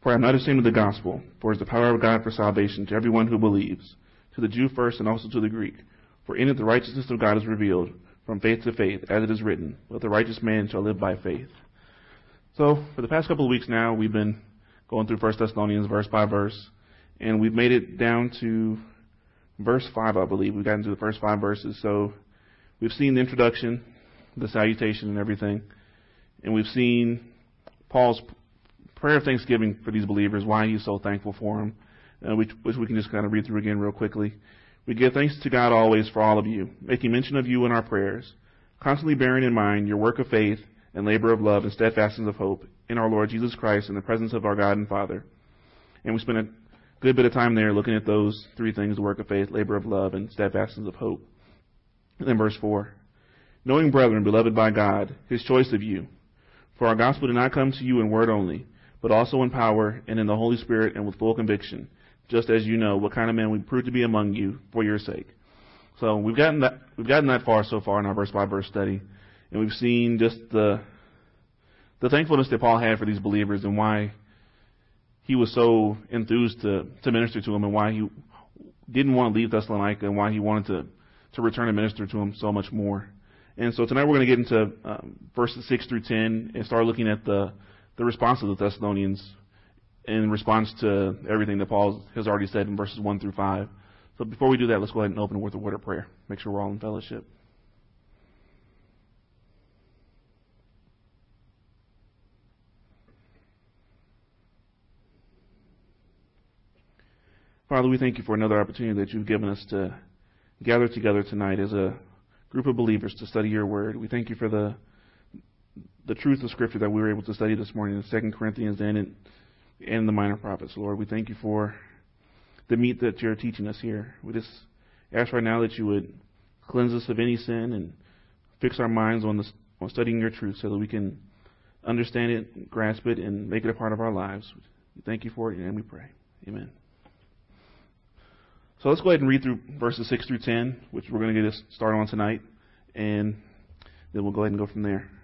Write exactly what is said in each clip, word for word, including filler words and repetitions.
For I am not ashamed of the gospel, for it is the power of God for salvation to everyone who believes, to the Jew first and also to the Greek. For in it the righteousness of God is revealed, from faith to faith, as it is written, but the righteous man shall live by faith. So, for the past couple of weeks now, we've been going through First Thessalonians verse by verse, and we've made it down to verse five, I believe. We've gotten to the first five verses. So, we've seen the introduction, the salutation, and everything, and we've seen Paul's prayer of thanksgiving for these believers, why he's so thankful for them, uh, which, which we can just kind of read through again real quickly. We give thanks to God always for all of you, making mention of you in our prayers, constantly bearing in mind your work of faith and labor of love and steadfastness of hope in our Lord Jesus Christ in the presence of our God and Father. And we spent a good bit of time there looking at those three things, the work of faith, labor of love, and steadfastness of hope. And then verse four, knowing, brethren, beloved by God, his choice of you, for our gospel did not come to you in word only, but also in power and in the Holy Spirit and with full conviction, just as you know what kind of men we proved to be among you for your sake. So we've gotten that we've gotten that far so far in our verse by verse study, and we've seen just the the thankfulness that Paul had for these believers and why he was so enthused to to minister to them, and why he didn't want to leave Thessalonica, and why he wanted to to return and minister to them so much more. And so tonight we're going to get into um, verses six through ten and start looking at the the response of the Thessalonians in response to everything that Paul has already said in verses one through five. So before we do that, let's go ahead and open with a word of prayer. Make sure we're all in fellowship. Father, we thank you for another opportunity that you've given us to gather together tonight as a group of believers to study your word. We thank you for the the truth of Scripture that we were able to study this morning in Second Corinthians and in, and the minor prophets, Lord. We thank you for the meat that you're teaching us here. We just ask right now that you would cleanse us of any sin and fix our minds on, the, on studying your truth so that we can understand it, grasp it, and make it a part of our lives. We thank you for it, and we pray. Amen. So let's go ahead and read through verses six through ten, which we're going to get us started on tonight, and then we'll go ahead and go from there.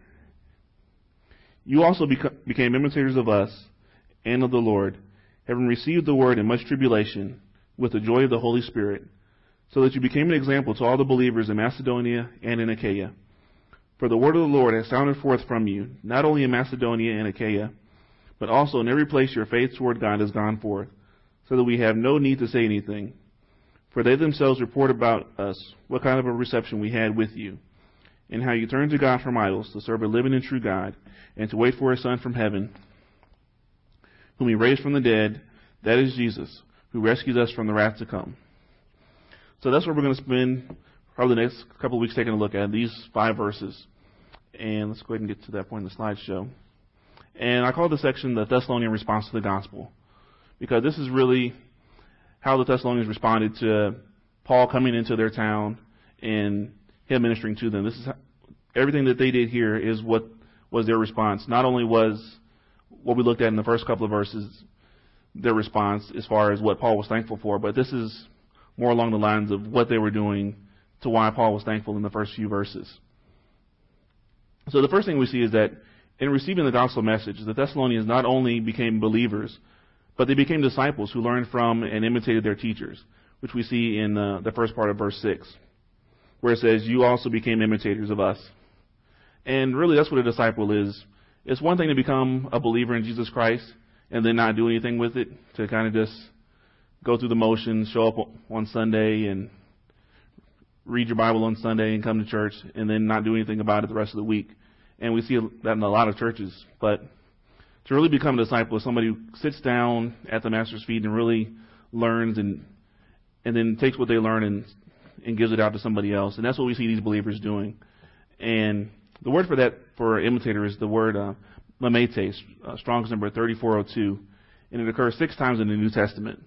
You also beca- became imitators of us and of the Lord, having received the word in much tribulation with the joy of the Holy Spirit, so that you became an example to all the believers in Macedonia and in Achaia. For the word of the Lord has sounded forth from you, not only in Macedonia and Achaia, but also in every place your faith toward God has gone forth, so that we have no need to say anything. For they themselves report about us what kind of a reception we had with you, and how you turned to God from idols to serve a living and true God, and to wait for his Son from heaven, whom he raised from the dead, that is Jesus, who rescues us from the wrath to come. So that's what we're going to spend probably the next couple of weeks taking a look at, these five verses. And let's go ahead and get to that point in the slideshow. And I call this section the Thessalonian response to the gospel, because this is really how the Thessalonians responded to Paul coming into their town and him ministering to them. This is how, everything that they did here is what was their response. Not only was what we looked at in the first couple of verses their response as far as what Paul was thankful for, but this is more along the lines of what they were doing to why Paul was thankful in the first few verses. So the first thing we see is that in receiving the gospel message, the Thessalonians not only became believers, but they became disciples who learned from and imitated their teachers, which we see in uh, the first part of verse six, where it says, you also became imitators of us. And really that's what a disciple is. It's one thing to become a believer in Jesus Christ and then not do anything with it, to kind of just go through the motions, show up on Sunday and read your Bible on Sunday and come to church and then not do anything about it the rest of the week. And we see that in a lot of churches. But to really become a disciple is somebody who sits down at the Master's feet and really learns and and then takes what they learn and and gives it out to somebody else. And that's what we see these believers doing. And the word for that, for imitator, is the word uh, mametes, uh, Strong's number thirty-four oh two. And it occurs six times in the New Testament.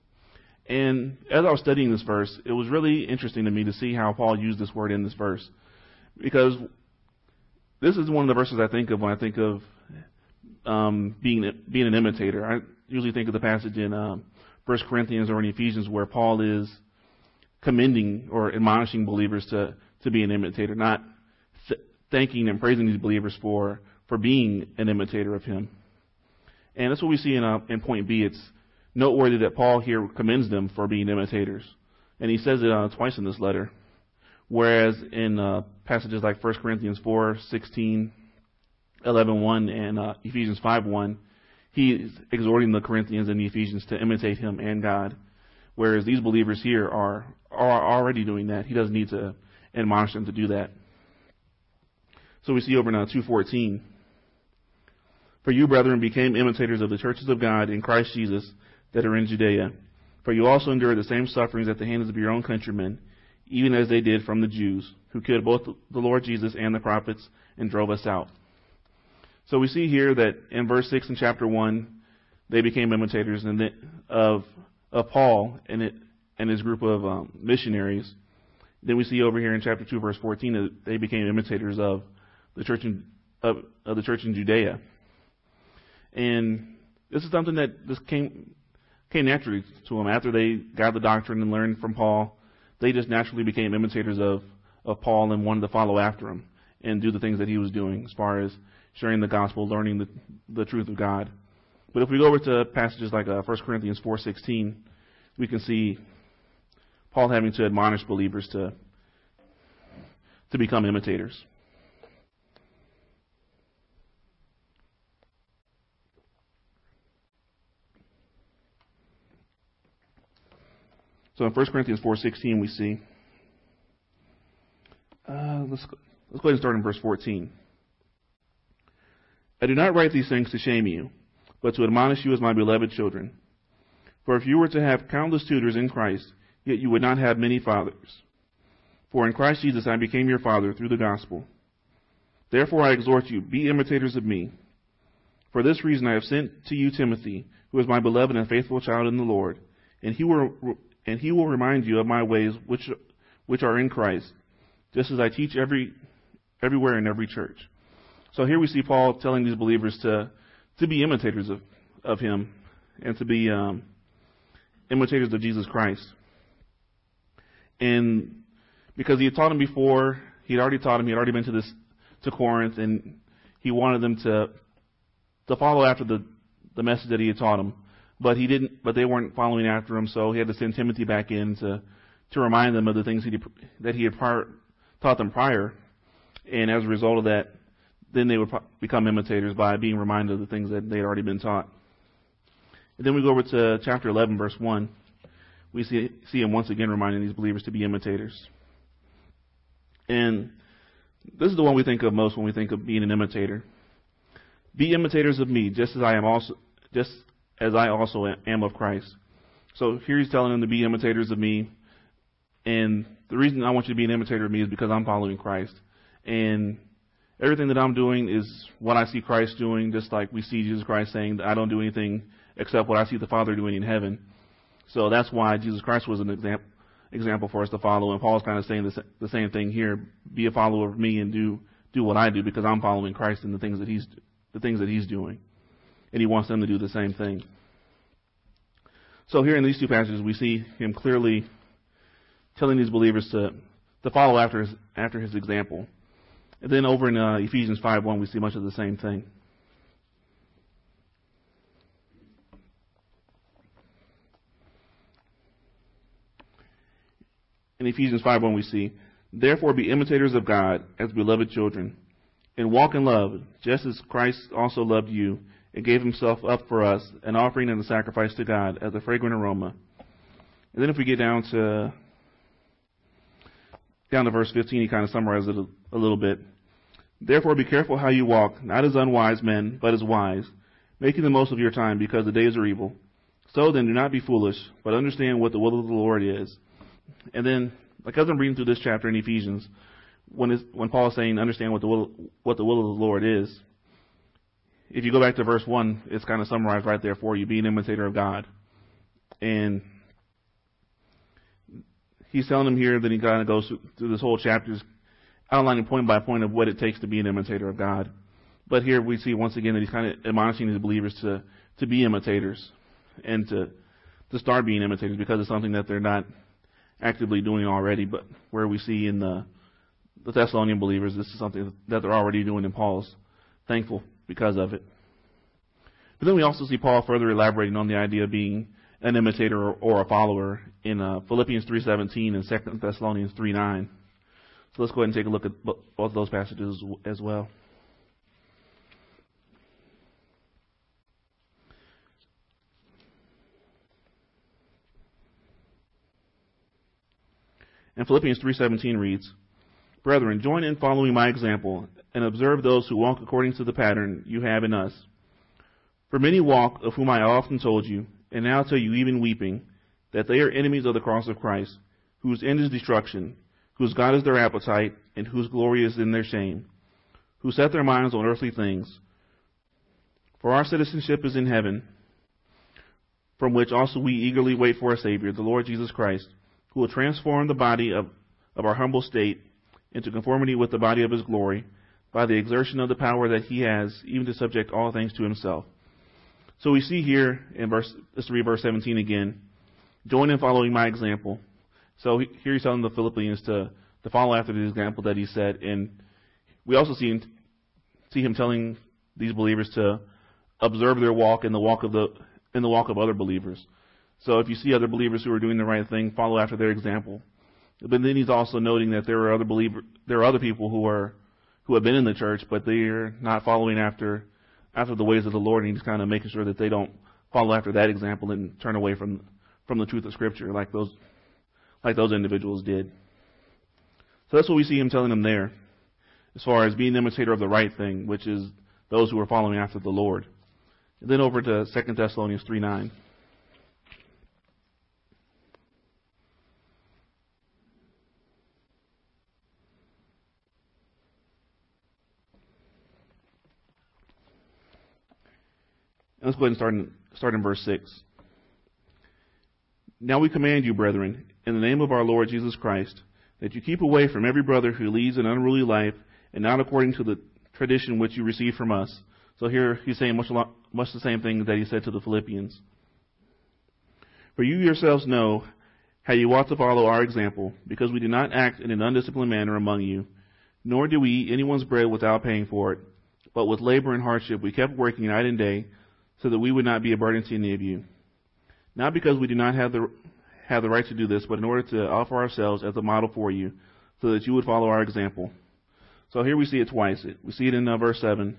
And as I was studying this verse, it was really interesting to me to see how Paul used this word in this verse. Because this is one of the verses I think of when I think of um, being being an imitator. I usually think of the passage in um, First Corinthians or in Ephesians where Paul is commending or admonishing believers to, to be an imitator, not th- thanking and praising these believers for, for being an imitator of him. And that's what we see in, uh, in point B. It's noteworthy that Paul here commends them for being imitators. And he says it uh, twice in this letter. Whereas in uh, passages like First Corinthians four sixteen, eleven one, and uh, Ephesians five one, he's exhorting the Corinthians and the Ephesians to imitate him and God. Whereas these believers here are, are already doing that. He doesn't need to admonish them to do that. So we see over now two fourteen. For you, brethren, became imitators of the churches of God in Christ Jesus that are in Judea. For you also endured the same sufferings at the hands of your own countrymen, even as they did from the Jews, who killed both the Lord Jesus and the prophets and drove us out. So we see here that in verse six in chapter one, they became imitators and of of Paul and it and his group of um, missionaries. Then we see over here in chapter two, verse fourteen, that they became imitators of the church in of, of the church in Judea. And this is something that just came came naturally to them after they got the doctrine and learned from Paul. They just naturally became imitators of, of Paul and wanted to follow after him and do the things that he was doing as far as sharing the gospel, learning the, the truth of God. But if we go over to passages like uh, First Corinthians four sixteen, we can see Paul having to admonish believers to to become imitators. So in First Corinthians four sixteen, we see, uh, let's, go, let's go ahead and start in verse fourteen. I do not write these things to shame you, but to admonish you as my beloved children. For if you were to have countless tutors in Christ, yet you would not have many fathers. For in Christ Jesus I became your father through the gospel. Therefore I exhort you, be imitators of me. For this reason I have sent to you Timothy, who is my beloved and faithful child in the Lord, and he will and he will remind you of my ways which which are in Christ, just as I teach every everywhere in every church. So here we see Paul telling these believers to to be imitators of, of him and to be um, imitators of Jesus Christ. And because he had taught them before, he had already taught them, he had already been to this to Corinth, and he wanted them to to follow after the, the message that he had taught them. But he didn't. But they weren't following after him, so he had to send Timothy back in to to remind them of the things he did, that he had prior, taught them prior. And as a result of that, then they would become imitators by being reminded of the things that they had already been taught. And then we go over to chapter eleven, verse one. We see see him once again reminding these believers to be imitators. And this is the one we think of most when we think of being an imitator. Be imitators of me, just as I am also just. as I also am of Christ. So here he's telling them to be imitators of me. And the reason I want you to be an imitator of me is because I'm following Christ. And everything that I'm doing is what I see Christ doing, just like we see Jesus Christ saying that I don't do anything except what I see the Father doing in heaven. So that's why Jesus Christ was an example example for us to follow. And Paul's kind of saying the, the same thing here. Be a follower of me and do do what I do because I'm following Christ and the things that he's the things that he's doing. And he wants them to do the same thing. So here in these two passages, we see him clearly telling these believers to, to follow after his, after his example. And then over in uh, Ephesians five one, we see much of the same thing. In Ephesians five one, we see, therefore be imitators of God as beloved children, and walk in love, just as Christ also loved you, and gave himself up for us, an offering and a sacrifice to God as a fragrant aroma. And then if we get down to down to verse fifteen, he kind of summarizes it a, a little bit. Therefore be careful how you walk, not as unwise men, but as wise, making the most of your time, because the days are evil. So then do not be foolish, but understand what the will of the Lord is. And then, like as I'm reading through this chapter in Ephesians, when, it's, when Paul is saying understand what the will what the will of the Lord is, if you go back to verse one, it's kind of summarized right there for you. Be an imitator of God. And he's telling them here that he kind of goes through this whole chapter, outlining point by point of what it takes to be an imitator of God. But here we see once again that he's kind of admonishing his believers to, to be imitators and to, to start being imitators because it's something that they're not actively doing already. But where we see in the, the Thessalonian believers, this is something that they're already doing, and Paul's thankful because of it. But then we also see Paul further elaborating on the idea of being an imitator or, or a follower in uh, Philippians three seventeen and Second Thessalonians three nine. So let's go ahead and take a look at both of those passages as well. And Philippians three seventeen reads, "Brethren, join in following my example, and observe those who walk according to the pattern you have in us. For many walk, of whom I often told you, and now tell you even weeping, that they are enemies of the cross of Christ, whose end is destruction, whose God is their appetite, and whose glory is in their shame, who set their minds on earthly things. For our citizenship is in heaven, from which also we eagerly wait for a Savior, the Lord Jesus Christ, who will transform the body of, of our humble state into conformity with the body of his glory, by the exertion of the power that he has, even to subject all things to himself." So we see here in verse, let's read verse seventeen again, "Join in following my example." So here he's telling the Philippians to, to follow after the example that he set. And we also see him, see him telling these believers to observe their walk in the walk of the, in the walk of other believers. So if you see other believers who are doing the right thing, follow after their example. But then he's also noting that there are other believer, there are other people who are, who have been in the church, but they're not following after, after the ways of the Lord. And he's kind of making sure that they don't follow after that example and turn away from, from the truth of Scripture like those, like those individuals did. So that's what we see him telling them there, as far as being an imitator of the right thing, which is those who are following after the Lord. And then over to Second Thessalonians three nine. Let's go ahead and start in, start in verse six. "Now we command you, brethren, in the name of our Lord Jesus Christ, that you keep away from every brother who leads an unruly life, and not according to the tradition which you received from us." So here he's saying much, much the same thing that he said to the Philippians. "For you yourselves know how you ought to follow our example, because we do not act in an undisciplined manner among you, nor do we eat anyone's bread without paying for it, but with labor and hardship we kept working night and day, so that we would not be a burden to any of you. Not because we do not have the have the right to do this, but in order to offer ourselves as a model for you, so that you would follow our example." So here we see it twice. We see it in uh, verse seven,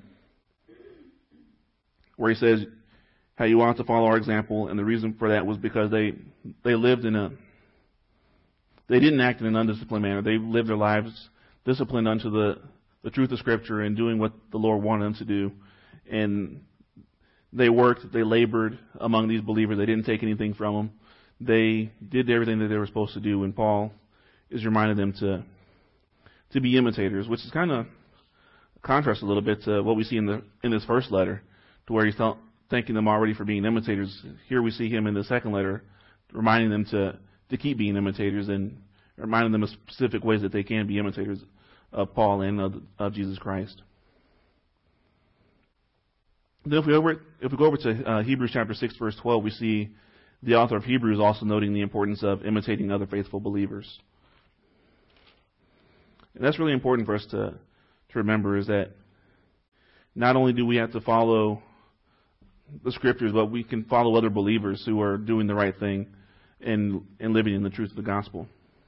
where he says how you ought to follow our example, and the reason for that was because they they lived in a they didn't act in an undisciplined manner. They lived their lives disciplined unto the the truth of Scripture and doing what the Lord wanted them to do, and they worked, they labored among these believers. They didn't take anything from them. They did everything that they were supposed to do. And Paul is reminding them to to be imitators, which is kind of a contrast a little bit to what we see in the in this first letter, to where he's th- thanking them already for being imitators. Here we see him in the second letter, reminding them to, to keep being imitators and reminding them of specific ways that they can be imitators of Paul and of, of Jesus Christ. Then if we, over, if we go over to uh, Hebrews chapter six, verse twelve, we see the author of Hebrews also noting the importance of imitating other faithful believers. And that's really important for us to, to remember, is that not only do we have to follow the Scriptures, but we can follow other believers who are doing the right thing and, and living in the truth of the gospel.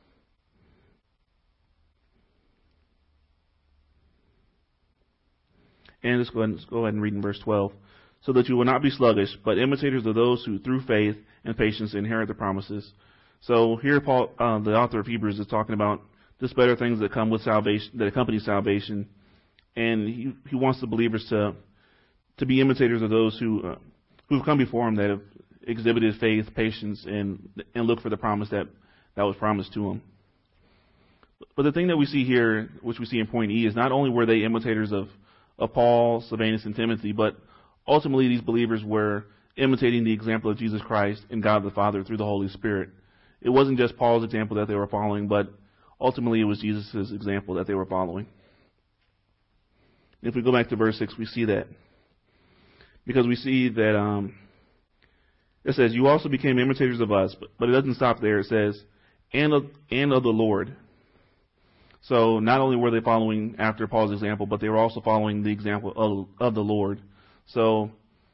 And let's go ahead and, let's go ahead and read in verse twelve. "So that you will not be sluggish, but imitators of those who through faith and patience inherit the promises." So here Paul, uh, the author of Hebrews, is talking about just better things that come with salvation, that accompany salvation. And he, he wants the believers to to be imitators of those who uh, who have come before him, that have exhibited faith, patience, and and look for the promise that, that was promised to them. But the thing that we see here, which we see in point E, is not only were they imitators of of Paul, Silvanus, and Timothy, but ultimately these believers were imitating the example of Jesus Christ and God the Father through the Holy Spirit. It wasn't just Paul's example that they were following, but ultimately it was Jesus' example that they were following. If we go back to verse six, we see that. Because we see that um, it says, "You also became imitators of us," but, but it doesn't stop there. It says, and of, and of the Lord. So not only were they following after Paul's example, but they were also following the example of, of the Lord. So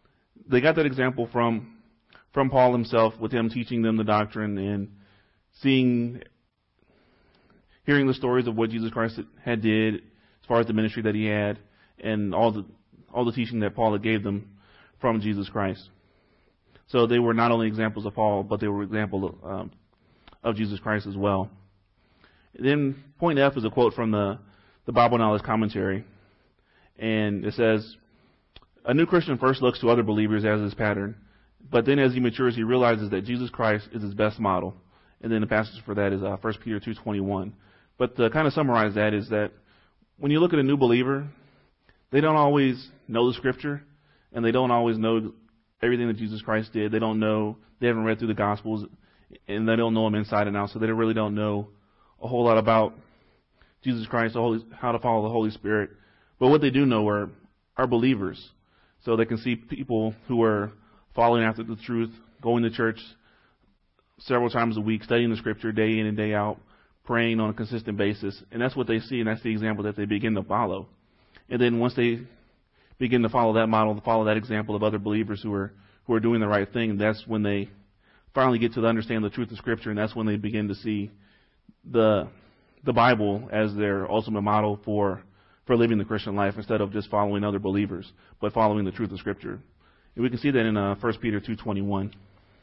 they got that example from from Paul himself, with him teaching them the doctrine and seeing, hearing the stories of what Jesus Christ had did as far as the ministry that he had, and all the all the teaching that Paul had gave them from Jesus Christ. So they were not only examples of Paul, but they were examples of, um, of Jesus Christ as well. Then point F is a quote from the, the Bible Knowledge Commentary. And it says, "A new Christian first looks to other believers as his pattern, but then as he matures, he realizes that Jesus Christ is his best model." And then the passage for that is uh, First Peter two twenty-one. But to kind of summarize that is that when you look at a new believer, they don't always know the Scripture, and they don't always know everything that Jesus Christ did. They don't know, they haven't read through the Gospels, and they don't know him inside and out, so they really don't know a whole lot about Jesus Christ, the Holy, how to follow the Holy Spirit. But what they do know are, are believers. So they can see people who are following after the truth, going to church several times a week, studying the Scripture day in and day out, praying on a consistent basis. And that's what they see, and that's the example that they begin to follow. And then once they begin to follow that model, to follow that example of other believers who are who are doing the right thing, that's when they finally get to understand the truth of Scripture, and that's when they begin to see the the Bible as their ultimate model for for living the Christian life, instead of just following other believers, but following the truth of Scripture. And we can see that in uh, First Peter two twenty-one.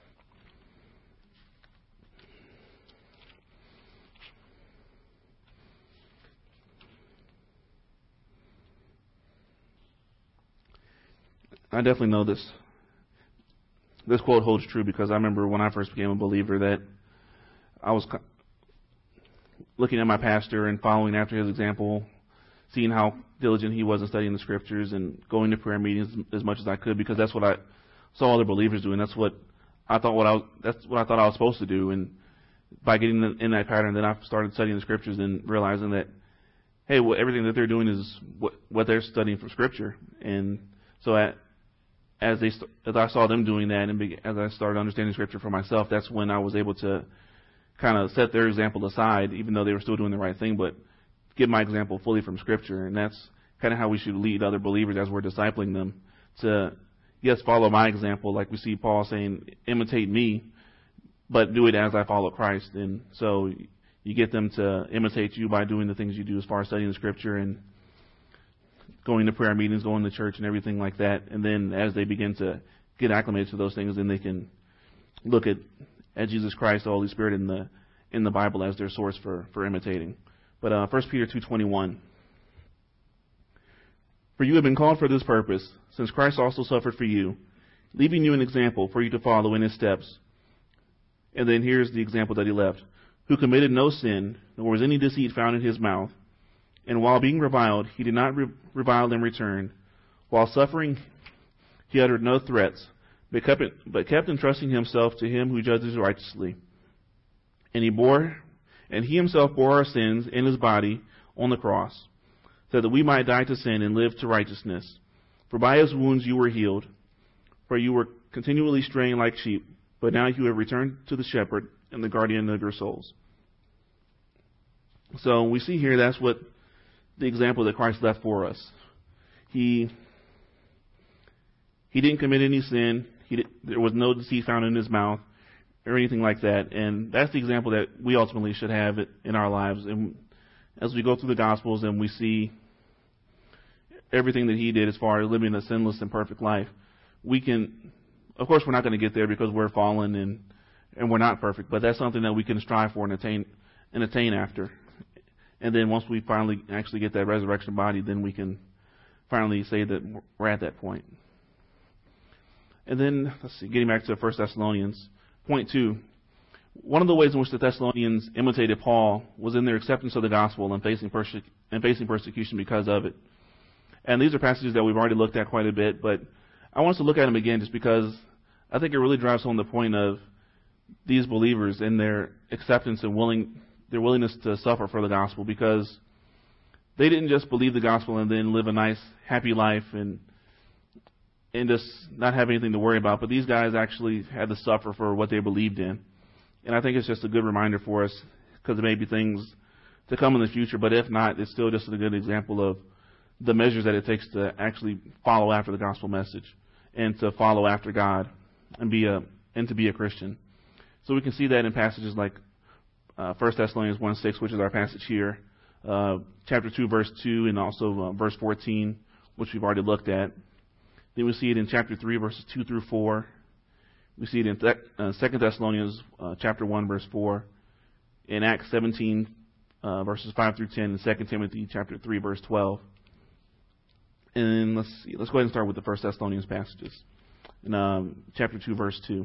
I definitely know this. This quote holds true because I remember when I first became a believer that I was looking at my pastor and following after his example, seeing how diligent he was in studying the Scriptures and going to prayer meetings as much as I could, because that's what I saw other believers doing. That's what I thought. What I was, that's what I thought I was supposed to do. And by getting in that pattern, then I started studying the Scriptures and realizing that, hey, well, everything that they're doing is what what they're studying from Scripture. And so at As they, as I saw them doing that, and as I started understanding Scripture for myself, that's when I was able to kind of set their example aside, even though they were still doing the right thing, but give my example fully from Scripture. And that's kind of how we should lead other believers as we're discipling them to, yes, follow my example, like we see Paul saying, imitate me, but do it as I follow Christ. And so you get them to imitate you by doing the things you do as far as studying the Scripture and going to prayer meetings, going to church and everything like that. And then as they begin to get acclimated to those things, then they can look at, at Jesus Christ, the Holy Spirit in the in the Bible as their source for, for imitating. But uh, First Peter two twenty-one. "For you have been called for this purpose, since Christ also suffered for you, leaving you an example for you to follow in his steps." And then here's the example that he left. "Who committed no sin, nor was any deceit found in his mouth. And while being reviled, he did not re- revile in return. While suffering, he uttered no threats, but kept, it, but kept entrusting himself to him who judges righteously. And he bore, and he himself bore our sins in his body on the cross, so that we might die to sin and live to righteousness. For by his wounds you were healed. For you were continually straying like sheep, but now you have returned to the shepherd and the guardian of your souls." So we see here that's what the example that Christ left for us. He he didn't commit any sin. He did, there was no deceit found in his mouth or anything like that. And that's the example that we ultimately should have in our lives. And as we go through the Gospels and we see everything that he did as far as living a sinless and perfect life, we can, of course, we're not going to get there because we're fallen and and we're not perfect. But that's something that we can strive for and attain and attain after. And then once we finally actually get that resurrection body, then we can finally say that we're at that point. And then, let's see, getting back to First Thessalonians, point two. One of the ways in which the Thessalonians imitated Paul was in their acceptance of the gospel and facing, perse- and facing persecution because of it. And these are passages that we've already looked at quite a bit, but I want us to look at them again just because I think it really drives home the point of these believers and their acceptance and willing their willingness to suffer for the gospel, because they didn't just believe the gospel and then live a nice, happy life and and just not have anything to worry about. But these guys actually had to suffer for what they believed in. And I think it's just a good reminder for us, because there may be things to come in the future, but if not, it's still just a good example of the measures that it takes to actually follow after the gospel message and to follow after God and be a and to be a Christian. So we can see that in passages like uh, First Thessalonians one six, which is our passage here, uh, chapter two, verse two, and also uh, verse fourteen, which we've already looked at. Then we see it in chapter three, verses two through four. We see it in Th- uh, Second Thessalonians uh, chapter one, verse four. In Acts seventeen, uh, verses five through ten, and Second Timothy chapter three, verse twelve. And let's see, let's go ahead and start with the First Thessalonians passages. In um, chapter two, verse two.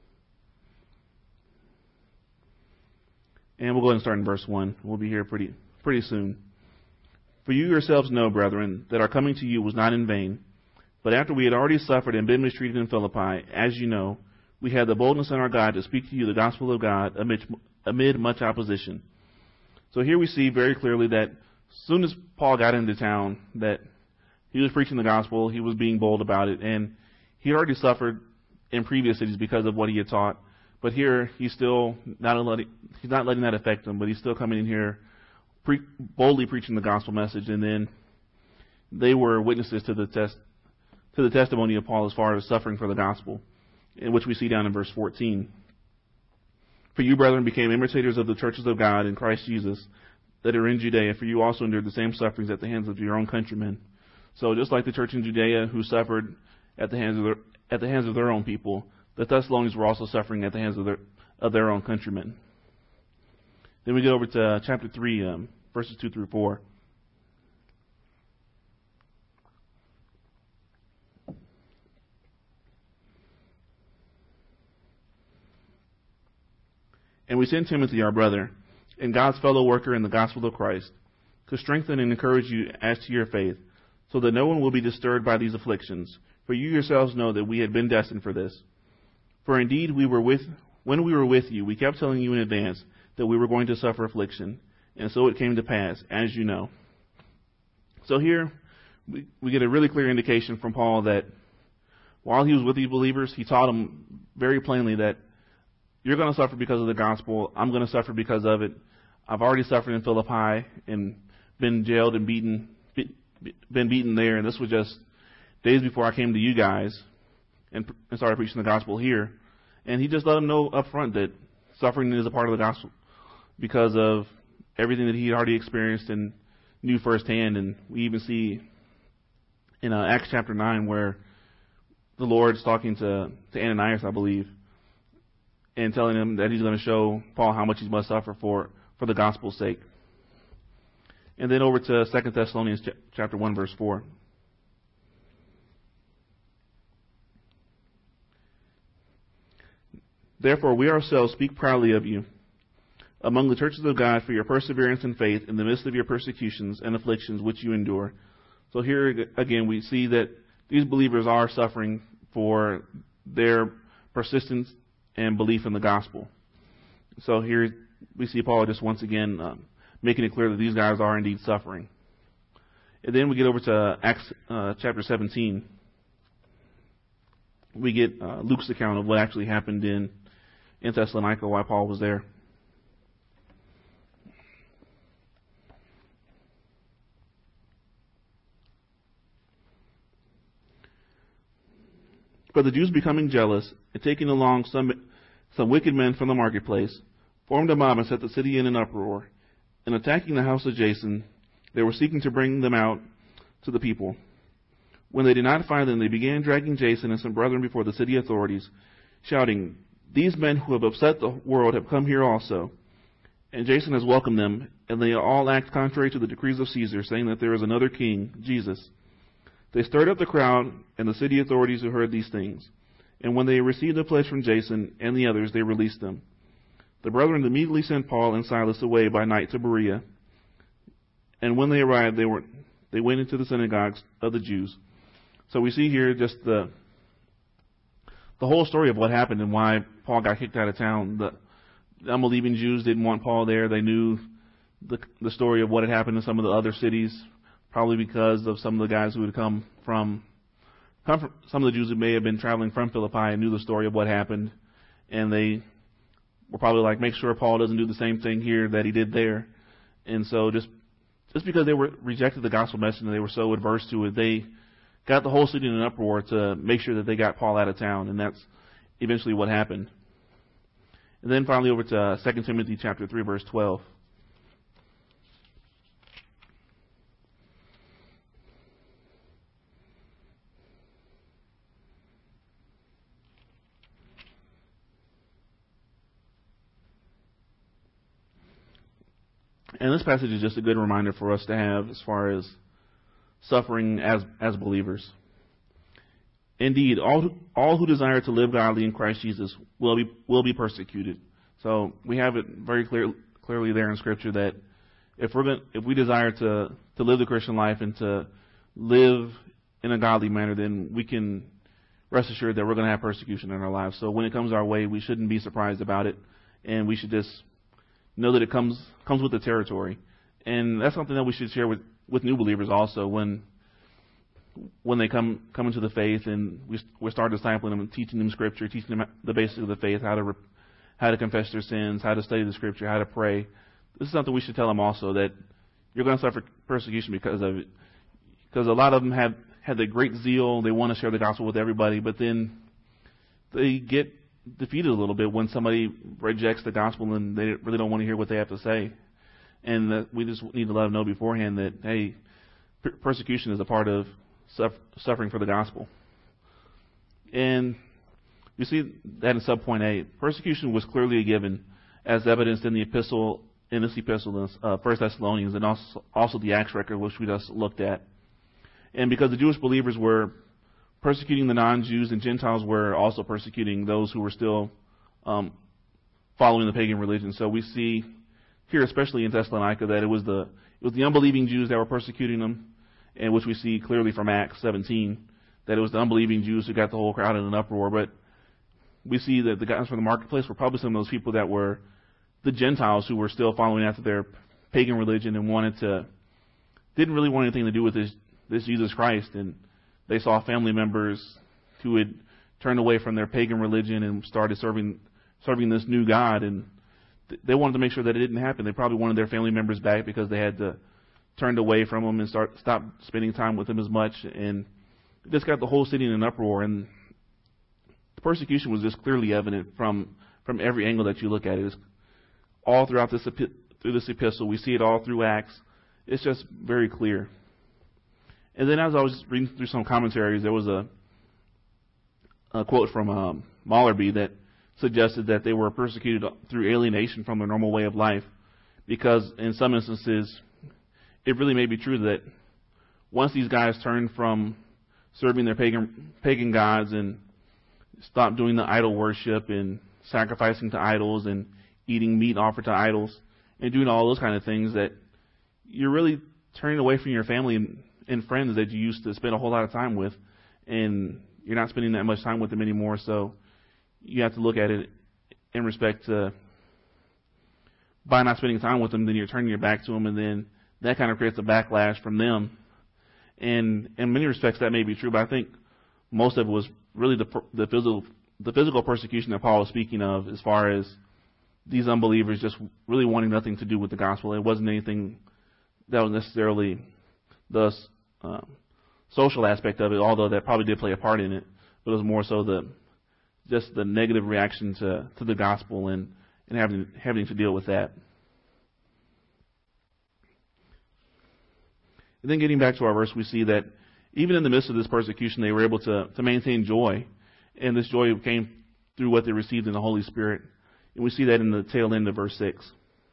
And we'll go ahead and start in verse one. We'll be here pretty pretty soon. For you yourselves know, brethren, that our coming to you was not in vain. But after we had already suffered and been mistreated in Philippi, as you know, we had the boldness in our God to speak to you the gospel of God amid, amid much opposition. So here we see very clearly that as soon as Paul got into town, that he was preaching the gospel, he was being bold about it, and he had already suffered in previous cities because of what he had taught. But here, he's still not letting, he's not letting that affect him, but he's still coming in here pre- boldly preaching the gospel message. And then they were witnesses to the test, to the testimony of Paul as far as suffering for the gospel, in which we see down in verse fourteen. For you, brethren, became imitators of the churches of God in Christ Jesus that are in Judea, for you also endured the same sufferings at the hands of your own countrymen. So just like the church in Judea who suffered at the hands of their, at the hands of their own people, the Thessalonians were also suffering at the hands of their of their own countrymen. Then we get over to uh, chapter three, um, verses two through four. And we send Timothy, our brother, and God's fellow worker in the gospel of Christ, to strengthen and encourage you as to your faith, so that no one will be disturbed by these afflictions. For you yourselves know that we had been destined for this. For indeed, we were with, when we were with you, we kept telling you in advance that we were going to suffer affliction, and so it came to pass, as you know. So here, we, we get a really clear indication from Paul that while he was with these believers, he taught them very plainly that you're going to suffer because of the gospel. I'm going to suffer because of it. I've already suffered in Philippi and been jailed and beaten, been beaten there, and this was just days before I came to you guys and started preaching the gospel here. And he just let them know up front that suffering is a part of the gospel because of everything that he had already experienced and knew firsthand. And we even see in uh, Acts chapter nine where the Lord's talking to, to Ananias, I believe, and telling him that he's going to show Paul how much he must suffer for, for the gospel's sake. And then over to Second Thessalonians ch- chapter one, verse four. Therefore, we ourselves speak proudly of you among the churches of God for your perseverance and faith in the midst of your persecutions and afflictions which you endure. So here again, we see that these believers are suffering for their persistence and belief in the gospel. So here we see Paul just once again um, making it clear that these guys are indeed suffering. And then we get over to Acts uh, chapter seventeen. We get uh, Luke's account of what actually happened in in Thessalonica while Paul was there. But the Jews, becoming jealous and taking along some some wicked men from the marketplace, formed a mob and set the city in an uproar. And attacking the house of Jason, they were seeking to bring them out to the people. When they did not find them, they began dragging Jason and some brethren before the city authorities, shouting, "These men who have upset the world have come here also." And Jason has welcomed them, and they all act contrary to the decrees of Caesar, saying that there is another king, Jesus. They stirred up the crowd and the city authorities who heard these things. And when they received a pledge from Jason and the others, they released them. The brethren immediately sent Paul and Silas away by night to Berea. And when they arrived, they were they went into the synagogues of the Jews. So we see here just the the whole story of what happened and why Paul got kicked out of town. The, the unbelieving Jews didn't want Paul there. They knew the the story of what had happened in some of the other cities, probably because of some of the guys who had come from, come from some of the Jews who may have been traveling from Philippi and knew the story of what happened. And they were probably like, make sure Paul doesn't do the same thing here that he did there. And so just just because they were rejected the gospel message and they were so adverse to it, they got the whole city in an uproar to make sure that they got Paul out of town, and that's eventually what happened. And then finally over to uh, Second Timothy chapter three, verse twelve. And this passage is just a good reminder for us to have as far as suffering as as believers. Indeed, all who, all who desire to live godly in Christ Jesus will be will be persecuted. So we have it very clear, clearly there in Scripture that if we're going, if we desire to to live the Christian life and to live in a godly manner, then we can rest assured that we're going to have persecution in our lives. So when it comes our way, we shouldn't be surprised about it, and we should just know that it comes comes with the territory. And that's something that we should share with, with new believers also when when they come come into the faith, and we we start discipling them and teaching them Scripture, teaching them the basics of the faith, how to re, how to confess their sins, how to study the Scripture, how to pray. This is something we should tell them also, that you're going to suffer persecution because of it. Because a lot of them have had the great zeal, they want to share the gospel with everybody, but then they get defeated a little bit when somebody rejects the gospel and they really don't want to hear what they have to say. And that we just need to let them know beforehand that, hey, per- persecution is a part of suffer- suffering for the gospel. And you see that in subpoint A. Persecution was clearly a given, as evidenced in the epistle, in this epistle, uh, First Thessalonians, and also, also the Acts record, which we just looked at. And because the Jewish believers were persecuting the non-Jews, and Gentiles were also persecuting those who were still um, following the pagan religion. So we see here, especially in Thessalonica, that it was the it was the unbelieving Jews that were persecuting them, and which we see clearly from Acts seventeen, that it was the unbelieving Jews who got the whole crowd in an uproar. But we see that the guys from the marketplace were probably some of those people that were the Gentiles who were still following after their pagan religion and wanted to didn't really want anything to do with this this Jesus Christ. And they saw family members who had turned away from their pagan religion and started serving serving this new God, and th- they wanted to make sure that it didn't happen. They probably wanted their family members back because they had to turned away from them and start stop spending time with them as much, and it just got the whole city in an uproar. And the persecution was just clearly evident from from every angle that you look at it. It's all throughout this epi- through this epistle. We see it all through Acts. It's just very clear. And then as I was reading through some commentaries, there was a, a quote from um, Mallerby that suggested that they were persecuted through alienation from their normal way of life, because in some instances, it really may be true that once these guys turned from serving their pagan pagan gods and stopped doing the idol worship and sacrificing to idols and eating meat offered to idols and doing all those kind of things, that you're really turning away from your family and and friends that you used to spend a whole lot of time with, and you're not spending that much time with them anymore. So you have to look at it in respect to, by not spending time with them, then you're turning your back to them, and then that kind of creates a backlash from them. And in many respects that may be true, but I think most of it was really the the physical the physical persecution that Paul was speaking of, as far as these unbelievers just really wanting nothing to do with the gospel. It wasn't anything that was necessarily the um, social aspect of it, although that probably did play a part in it, but it was more so the just the negative reaction to, to the gospel and, and having having to deal with that. And then getting back to our verse, we see that even in the midst of this persecution, they were able to, to maintain joy, and this joy came through what they received in the Holy Spirit. And we see that in the tail end of verse six.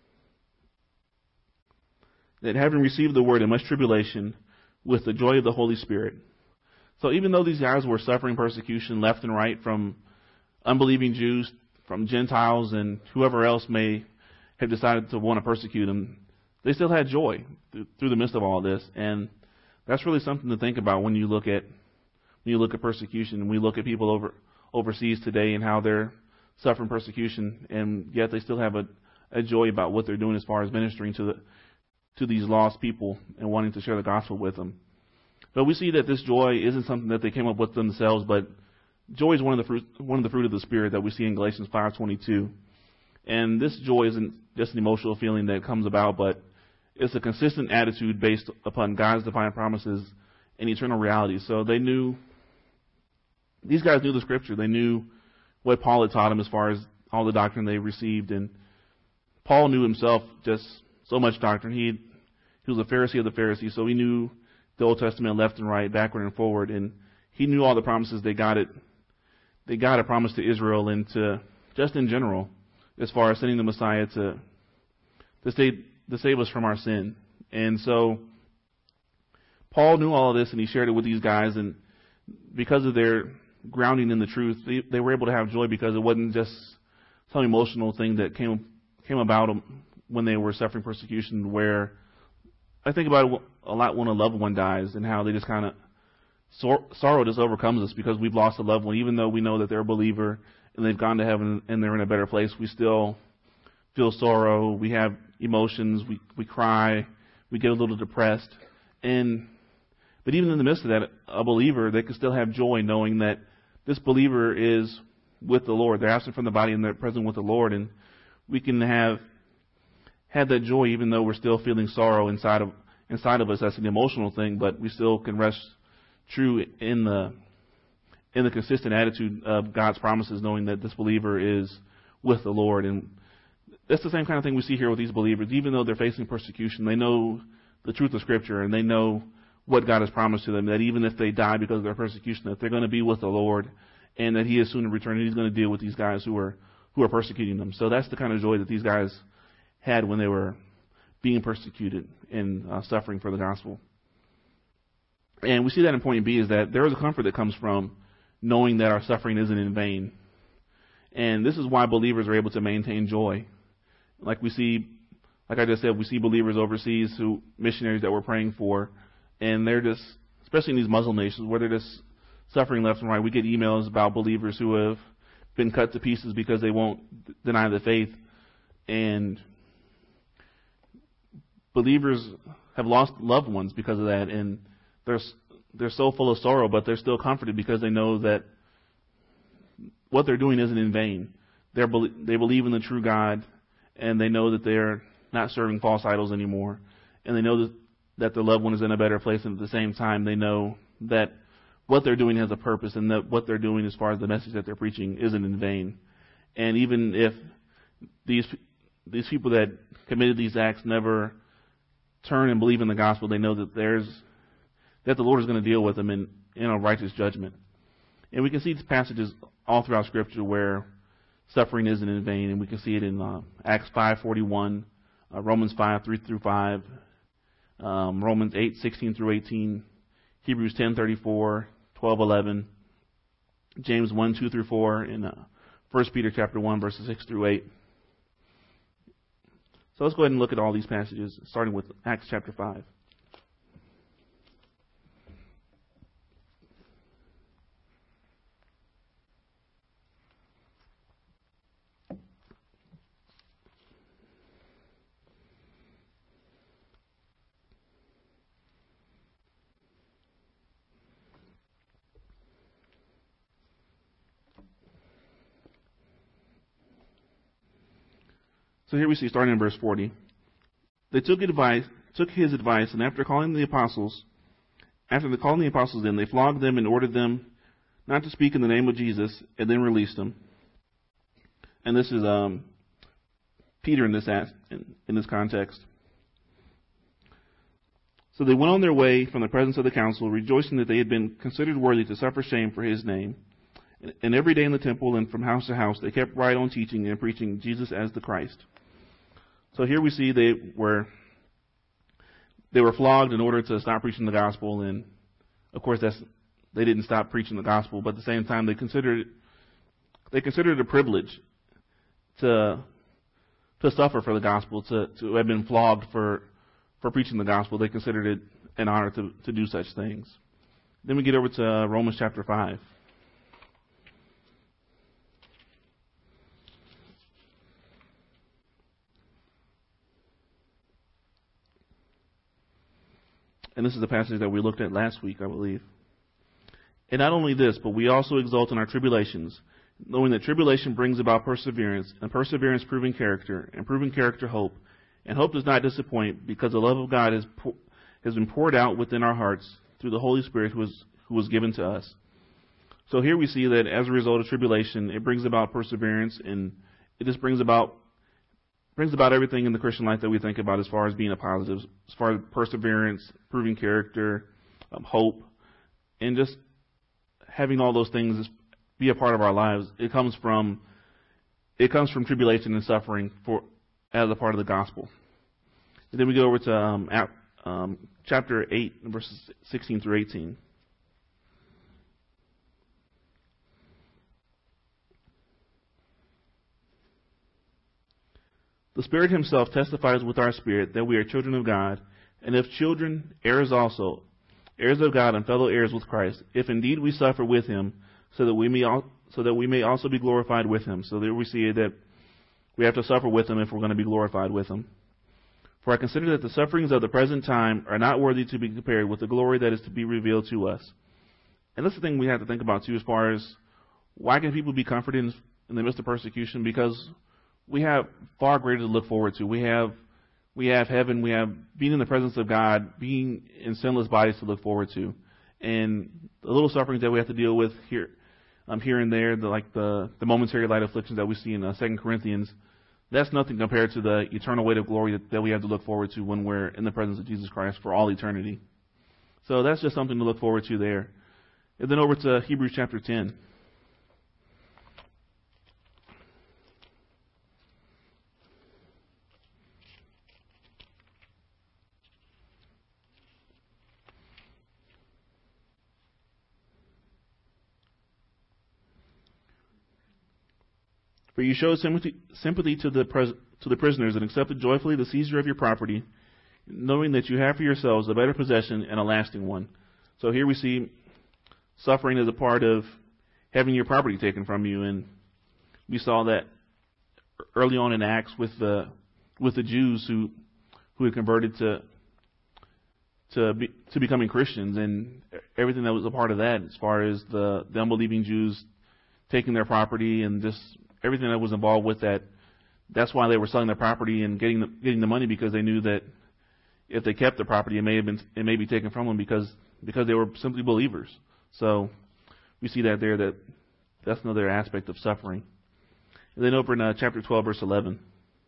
That having received the word in much tribulation, with the joy of the Holy Spirit. So even though these guys were suffering persecution left and right from unbelieving Jews, from Gentiles, and whoever else may have decided to want to persecute them, they still had joy through the midst of all this. And that's really something to think about when you look at when you look at persecution. And we look at people over overseas today and how they're suffering persecution, and yet they still have a, a joy about what they're doing as far as ministering to the to these lost people and wanting to share the gospel with them. But we see that this joy isn't something that they came up with themselves, but joy is one of the fruit, one of the fruit of the Spirit that we see in Galatians five twenty-two. And this joy isn't just an emotional feeling that comes about, but it's a consistent attitude based upon God's divine promises and eternal reality. So they knew, these guys knew the Scripture. They knew what Paul had taught them as far as all the doctrine they received. And Paul knew himself just so much doctrine. He he was a Pharisee of the Pharisees, so he knew the Old Testament left and right, backward and forward, and he knew all the promises they got it. They got a promise to Israel and to just in general, as far as sending the Messiah to to save to save us from our sin. And so Paul knew all of this, and he shared it with these guys, and because of their grounding in the truth, they, they were able to have joy because it wasn't just some emotional thing that came came about them when they were suffering persecution. Where I think about it a lot when a loved one dies, and how they just kind of sor- sorrow just overcomes us because we've lost a loved one, even though we know that they're a believer and they've gone to heaven and they're in a better place. We still feel sorrow. We have emotions. We we cry. We get a little depressed, and but even in the midst of that, a believer, they can still have joy knowing that this believer is with the Lord. They're absent from the body and they're present with the Lord, and we can have have that joy even though we're still feeling sorrow inside of inside of us. That's an emotional thing, but we still can rest true in the in the consistent attitude of God's promises, knowing that this believer is with the Lord. And that's the same kind of thing we see here with these believers. Even though they're facing persecution, they know the truth of Scripture, and they know what God has promised to them, that even if they die because of their persecution, that they're going to be with the Lord, and that He is soon to return, and He's going to deal with these guys who are who are persecuting them. So that's the kind of joy that these guys had when they were being persecuted and uh, suffering for the gospel. And we see that in point B, is that there is a comfort that comes from knowing that our suffering isn't in vain. And this is why believers are able to maintain joy. Like we see, like I just said, we see believers overseas, who missionaries that we're praying for, and they're just, especially in these Muslim nations, where they're just suffering left and right. We get emails about believers who have been cut to pieces because they won't deny the faith. And believers have lost loved ones because of that, and they're they're so full of sorrow, but they're still comforted because they know that what they're doing isn't in vain. They're they believe in the true God, and they know that they're not serving false idols anymore, and they know that, that their loved one is in a better place, and at the same time they know that what they're doing has a purpose, and that what they're doing as far as the message that they're preaching isn't in vain. And even if these these people that committed these acts never turn and believe in the gospel, they know that there's that the Lord is going to deal with them in, in a righteous judgment. And we can see these passages all throughout Scripture where suffering isn't in vain, and we can see it in uh, Acts five forty-one, uh, Romans five three through five, um, Romans eight sixteen through eighteen, Hebrews ten thirty-four, twelve eleven, James one two through four, and uh, First Peter chapter one verses six through eight. So let's go ahead and look at all these passages, starting with Acts chapter five. So here we see, starting in verse forty, they took advice, took his advice, and after calling the apostles, after the calling the apostles in, they flogged them and ordered them not to speak in the name of Jesus, and then released them. And this is um, Peter in this in, in this context. So they went on their way from the presence of the council, rejoicing that they had been considered worthy to suffer shame for his name. And every day in the temple and from house to house, they kept right on teaching and preaching Jesus as the Christ. So here we see they were they were flogged in order to stop preaching the gospel, and of course that's they didn't stop preaching the gospel, but at the same time they considered it, they considered it a privilege to to suffer for the gospel, to, to have been flogged for for preaching the gospel. They considered it an honor to, to do such things. Then we get over to Romans chapter five. And this is the passage that we looked at last week, I believe. And not only this, but we also exult in our tribulations, knowing that tribulation brings about perseverance, and perseverance proving character, and proving character hope. And hope does not disappoint, because the love of God has, has been poured out within our hearts through the Holy Spirit who was, who was given to us. So here we see that as a result of tribulation, it brings about perseverance, and it just brings about brings about everything in the Christian life that we think about as far as being a positive, as far as perseverance, proving character, um, hope, and just having all those things be a part of our lives. It comes from it comes from tribulation and suffering for as a part of the gospel. And then we go over to um, at, um, chapter eight, verses sixteen through eighteen. The Spirit himself testifies with our spirit that we are children of God, and if children, heirs also, heirs of God and fellow heirs with Christ, if indeed we suffer with him, so that we may al- so that we may also be glorified with him. So there we see that we have to suffer with him if we're going to be glorified with him. For I consider that the sufferings of the present time are not worthy to be compared with the glory that is to be revealed to us. And that's the thing we have to think about too, as far as why can people be comforted in, in the midst of persecution? Because we have far greater to look forward to. We have we have heaven. We have being in the presence of God, being in sinless bodies to look forward to, and the little sufferings that we have to deal with here, um, here and there, the, like the the momentary light afflictions that we see in uh, Second Corinthians. That's nothing compared to the eternal weight of glory that, that we have to look forward to when we're in the presence of Jesus Christ for all eternity. So that's just something to look forward to there. And then over to Hebrews chapter ten. For you showed sympathy, sympathy to the pres, to the prisoners and accepted joyfully the seizure of your property, knowing that you have for yourselves a better possession and a lasting one. So here we see suffering as a part of having your property taken from you, and we saw that early on in Acts with the with the Jews who who had converted to to be, to becoming Christians, and everything that was a part of that, as far as the, the unbelieving Jews taking their property and just everything that was involved with that. That's why they were selling their property and getting the, getting the money, because they knew that if they kept the property, it may have been it may be taken from them because because they were simply believers. So we see that there, that that's another aspect of suffering. And then over in uh, chapter twelve, verse eleven,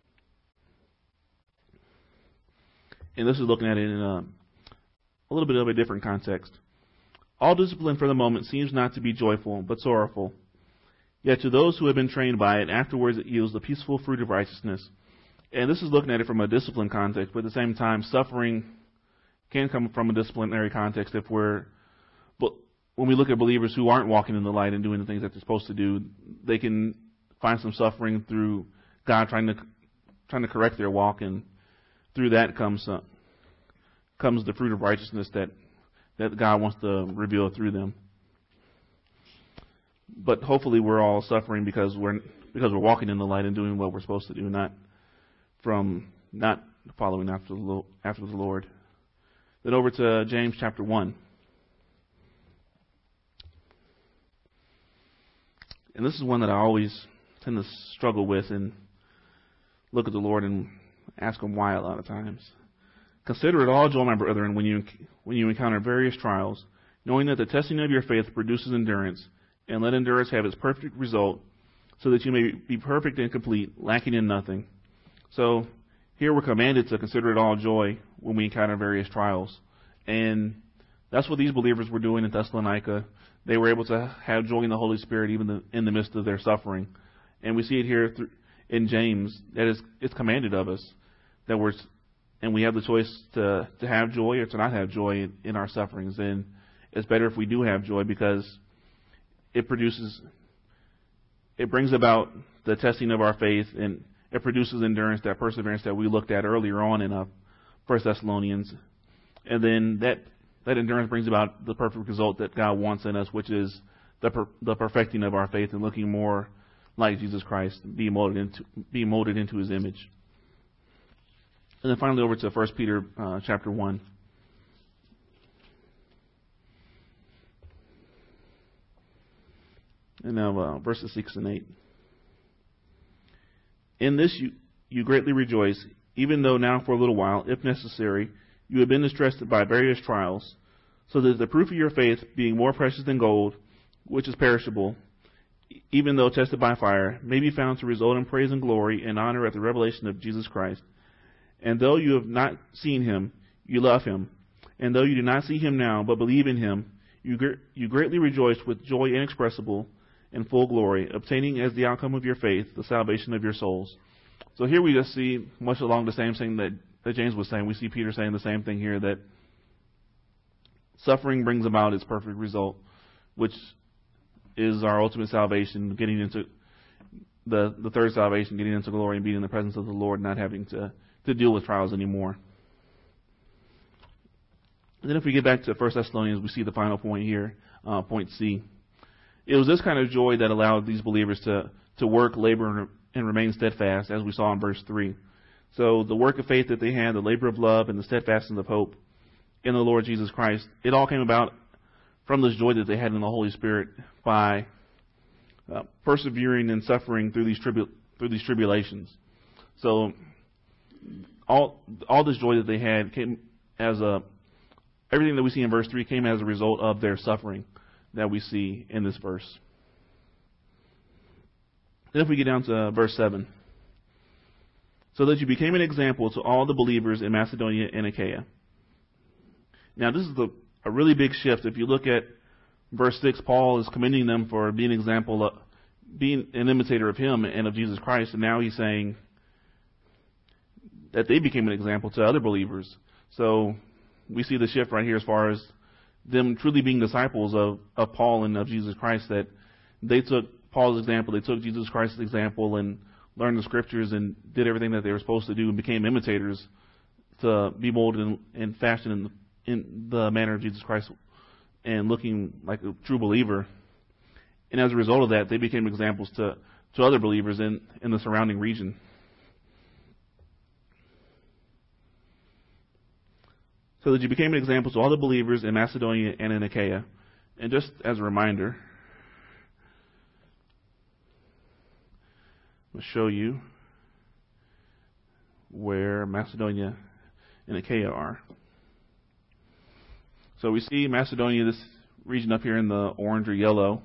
and this is looking at it in a, a little bit of a different context. All discipline for the moment seems not to be joyful, but sorrowful. Yet to those who have been trained by it, afterwards it yields the peaceful fruit of righteousness. And this is looking at it from a discipline context, but at the same time, suffering can come from a disciplinary context if we're, but when we look at believers who aren't walking in the light and doing the things that they're supposed to do, they can find some suffering through God trying to trying to correct their walk, and through that comes uh, comes the fruit of righteousness that that God wants to reveal through them. But hopefully we're all suffering because we're because we're walking in the light and doing what we're supposed to do, not from not following after the after the Lord. Then over to James chapter one. And this is one that I always tend to struggle with and look at the Lord and ask him why a lot of times. Consider it all joy, my brethren, when you when you encounter various trials, knowing that the testing of your faith produces endurance. And let endurance have its perfect result, so that you may be perfect and complete, lacking in nothing. So here we're commanded to consider it all joy when we encounter various trials. And that's what these believers were doing in Thessalonica. They were able to have joy in the Holy Spirit even in the midst of their suffering. And we see it here in James, that is, it's commanded of us, that we're, and we have the choice to, to have joy or to not have joy in, in our sufferings. And it's better if we do have joy, because it produces, it brings about the testing of our faith, and it produces endurance, that perseverance that we looked at earlier on in uh, First Thessalonians. And then that, that endurance brings about the perfect result that God wants in us, which is the per, the perfecting of our faith and looking more like Jesus Christ, being molded into, being molded into his image. And then finally over to First Peter uh, chapter one. And now uh, verses six and eight. In this you, you greatly rejoice, even though now for a little while, if necessary, you have been distressed by various trials, so that the proof of your faith, being more precious than gold, which is perishable, even though tested by fire, may be found to result in praise and glory and honor at the revelation of Jesus Christ. And though you have not seen him, you love him. And though you do not see him now, but believe in him, you, gr- you greatly rejoice with joy inexpressible and full glory, obtaining as the outcome of your faith the salvation of your souls. So here we just see much along the same thing that, that James was saying. We see Peter saying the same thing here, that suffering brings about its perfect result, which is our ultimate salvation, getting into the, the third salvation, getting into glory and being in the presence of the Lord, not having to, to deal with trials anymore. And then if we get back to First Thessalonians, we see the final point here, uh, point C. It was this kind of joy that allowed these believers to, to work, labor, and, and remain steadfast, as we saw in verse three. So the work of faith that they had, the labor of love, and the steadfastness of hope in the Lord Jesus Christ, it all came about from this joy that they had in the Holy Spirit by uh, persevering and suffering through these tribu- through these tribulations. So all all this joy that they had came as a everything that we see in verse three came as a result of their suffering that we see in this verse. Then if we get down to verse seven, so that you became an example to all the believers in Macedonia and Achaia. Now this is the, a really big shift. If you look at verse six, Paul is commending them for being an example, of, being an imitator of him and of Jesus Christ, and now he's saying that they became an example to other believers. So we see the shift right here as far as them truly being disciples of, of Paul and of Jesus Christ, that they took Paul's example, they took Jesus Christ's example and learned the scriptures and did everything that they were supposed to do and became imitators to be molded and, and fashioned in the, in the manner of Jesus Christ and looking like a true believer. And as a result of that, they became examples to, to other believers in, in the surrounding region. So that you became an example to all the believers in Macedonia and in Achaia. And just as a reminder, I'll show you where Macedonia and Achaia are. So we see Macedonia, this region up here in the orange or yellow.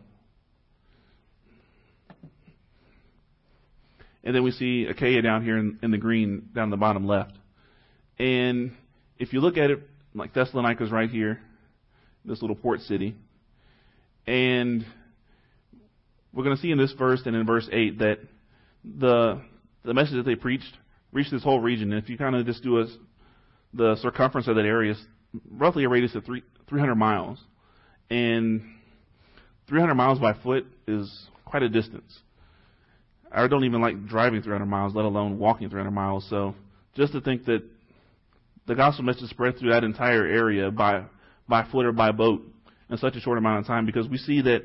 And then we see Achaia down here in, in the green, down the bottom left. And if you look at it, like Thessalonica is right here, this little port city. And we're going to see in this verse and in verse eight that the the message that they preached reached this whole region. And if you kind of just do a, the circumference of that area is roughly a radius of three, 300 miles. And three hundred miles by foot is quite a distance. I don't even like driving three hundred miles, let alone walking three hundred miles. So just to think that the gospel message spread through that entire area by by foot or by boat in such a short amount of time, because we see that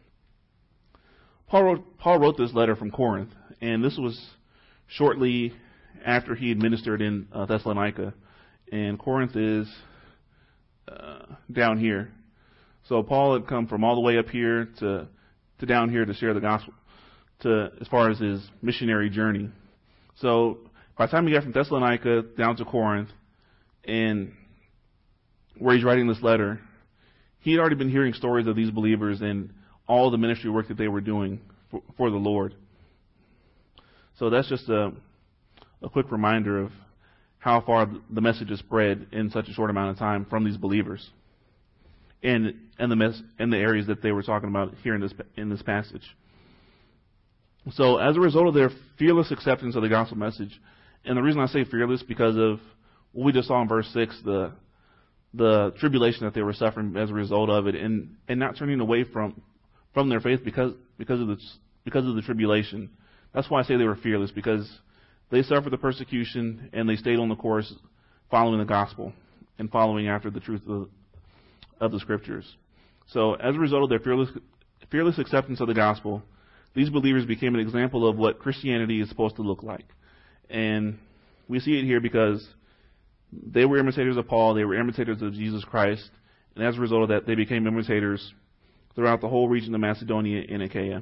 Paul wrote, Paul wrote this letter from Corinth, and this was shortly after he had ministered in uh, Thessalonica, and Corinth is uh, down here. So Paul had come from all the way up here to to down here to share the gospel, to as far as his missionary journey. So by the time he got from Thessalonica down to Corinth, and where he's writing this letter, he had already been hearing stories of these believers and all the ministry work that they were doing for, for the Lord. So that's just a, a quick reminder of how far the message is spread in such a short amount of time from these believers, and and the mess, and the areas that they were talking about here in this in this passage. So as a result of their fearless acceptance of the gospel message, and the reason I say fearless because of what we just saw in verse six, the the tribulation that they were suffering as a result of it, and, and not turning away from from their faith because because of the because of the tribulation. That's why I say they were fearless, because they suffered the persecution and they stayed on the course, following the gospel and following after the truth of, of the scriptures. So as a result of their fearless fearless acceptance of the gospel, these believers became an example of what Christianity is supposed to look like. And we see it here because they were imitators of Paul, they were imitators of Jesus Christ, and as a result of that, they became imitators throughout the whole region of Macedonia and Achaia.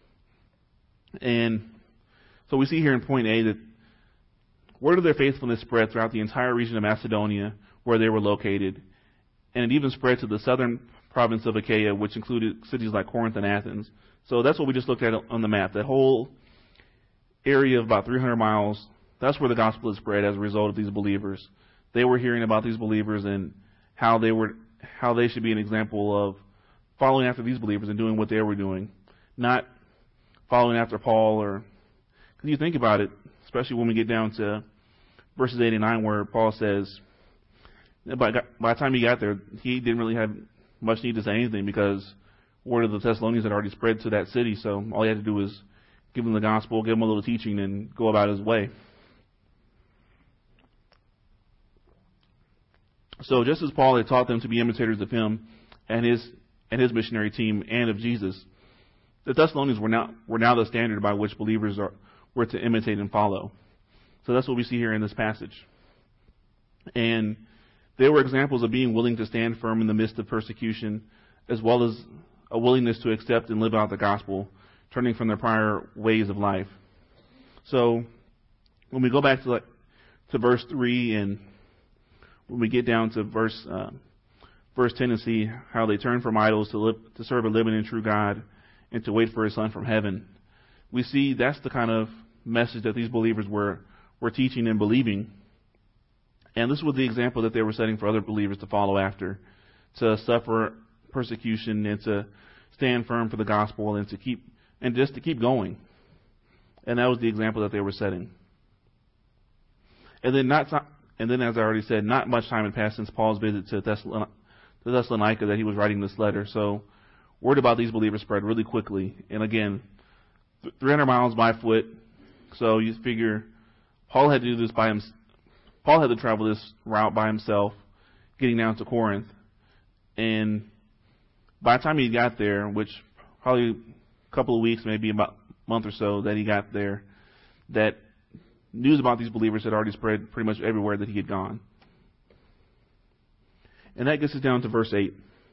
And so we see here in point A that word of their faithfulness spread throughout the entire region of Macedonia where they were located, and it even spread to the southern province of Achaia, which included cities like Corinth and Athens. So that's what we just looked at on the map. That whole area of about three hundred miles, that's where the gospel is spread as a result of these believers. They were hearing about these believers and how they were, how they should be an example of following after these believers and doing what they were doing, not following after Paul. Or because you think about it, especially when we get down to verses eight and nine, where Paul says, by, by the time he got there, he didn't really have much need to say anything because word of the Thessalonians had already spread to that city. So all he had to do was give them the gospel, give them a little teaching, and go about his way. So just as Paul had taught them to be imitators of him and his and his missionary team and of Jesus, the Thessalonians were now were now the standard by which believers are were to imitate and follow. So that's what we see here in this passage. And they were examples of being willing to stand firm in the midst of persecution, as well as a willingness to accept and live out the gospel, turning from their prior ways of life. So when we go back to like, to verse three, and when we get down to verse uh, verse ten and see how they turn from idols to live, to serve a living and true God and to wait for His Son from heaven, we see that's the kind of message that these believers were were teaching and believing. And this was the example that they were setting for other believers to follow after, to suffer persecution and to stand firm for the gospel and to keep and just to keep going. And that was the example that they were setting. And then not and then as I already said, not much time had passed since Paul's visit to Thessalon- to Thessalonica that he was writing this letter. So word about these believers spread really quickly. And again, three hundred miles by foot. So you figure Paul had to do this by himself. Paul had to travel this route by himself, getting down to Corinth. And by the time he got there, which probably a couple of weeks, maybe about a month or so that he got there, that news about these believers had already spread pretty much everywhere that he had gone. And that gets us down to verse eight.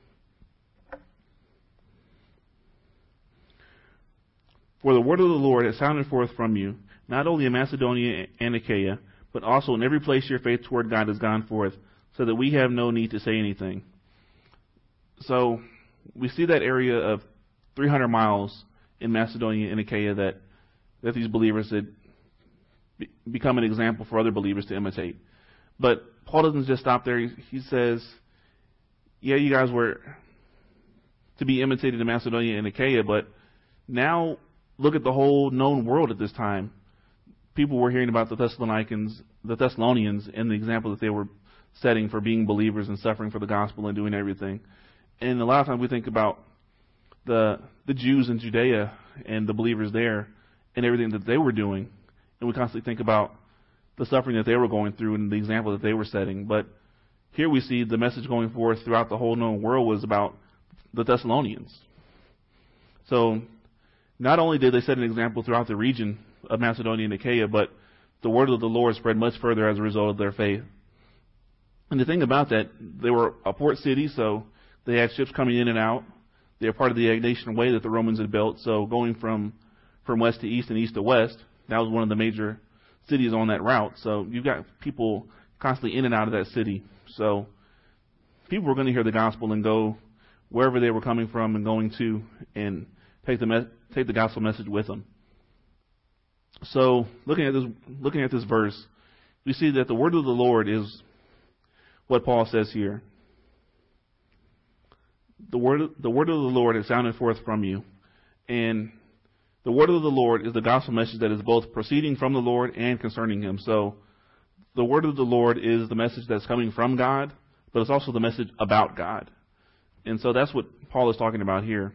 For the word of the Lord has sounded forth from you, not only in Macedonia and Achaia, but also in every place your faith toward God has gone forth, so that we have no need to say anything. So we see that area of three hundred miles in Macedonia and Achaia that, that these believers had be, become an example for other believers to imitate. But Paul doesn't just stop there. He, he says, yeah, you guys were to be imitated in Macedonia and Achaia, but now look at the whole known world at this time. People were hearing about the Thessalonians, the Thessalonians, and the example that they were setting for being believers and suffering for the gospel and doing everything. And a lot of times we think about the the Jews in Judea and the believers there and everything that they were doing, and we constantly think about the suffering that they were going through and the example that they were setting. But here we see the message going forth throughout the whole known world was about the Thessalonians. So not only did they set an example throughout the region of Macedonia and Achaia, but the word of the Lord spread much further as a result of their faith. And the thing about that, they were a port city, so they had ships coming in and out. They were part of the Egnatian Way that the Romans had built. So going from, from west to east and east to west, that was one of the major cities on that route. So you've got people constantly in and out of that city. So people were going to hear the gospel and go wherever they were coming from and going to and take the me- take the gospel message with them. So looking at this looking at this verse, we see that the word of the Lord is what Paul says here. The word the word of the Lord has sounded forth from you. And the word of the Lord is the gospel message that is both proceeding from the Lord and concerning Him. So the word of the Lord is the message that's coming from God, but it's also the message about God. And so that's what Paul is talking about here.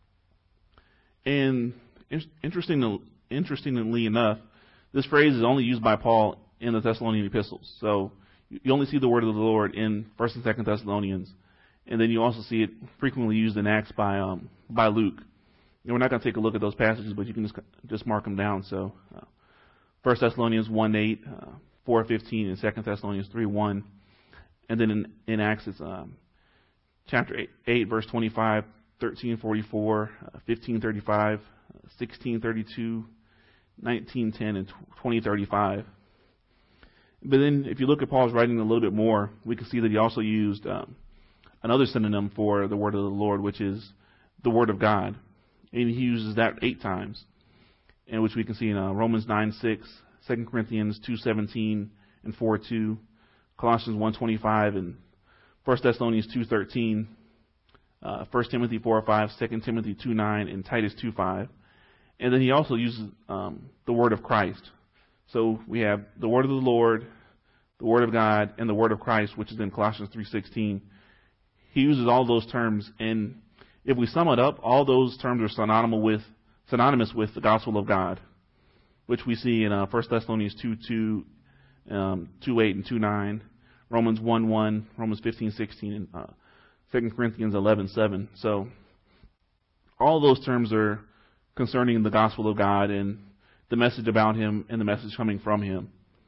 And interesting, interestingly enough, this phrase is only used by Paul in the Thessalonian epistles. So you only see the word of the Lord in First and Second Thessalonians, and then you also see it frequently used in Acts by um, by Luke. And we're not going to take a look at those passages, but you can just just mark them down. So uh, First Thessalonians one eight, uh, four fifteen, and Second Thessalonians three one, and then in, in Acts it's um, chapter eight, eight verse twenty-five. thirteen forty-four, uh, fifteen thirty-five, uh, sixteen thirty-two, nineteen ten, and twenty thirty-five. But then if you look at Paul's writing a little bit more, we can see that he also used um, another synonym for the word of the Lord, which is the word of God. And he uses that eight times, and which we can see in uh, Romans nine six, Second Corinthians two seventeen and four two, Colossians one twenty-five, and First Thessalonians two thirteen, uh, First Timothy four five, Second Timothy two nine, and Titus two five. And then he also uses um, the word of Christ. So we have the word of the Lord, the word of God, and the word of Christ, which is in Colossians three sixteen. He uses all those terms, and if we sum it up, all those terms are synonymous with synonymous with the gospel of God, which we see in uh, First Thessalonians two two, um, two eight, and two nine, Romans one one, Romans fifteen sixteen, and uh, Second Corinthians eleven seven. So all those terms are concerning the gospel of God and the message about Him and the message coming from Him.